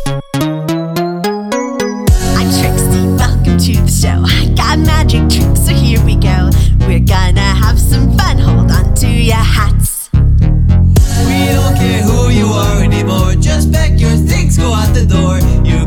I'm Trixie, welcome to the show. I got magic tricks, so here we go. We're gonna have some fun, hold on to your hats. We don't care who you are anymore. Just pack your things, go out the door. You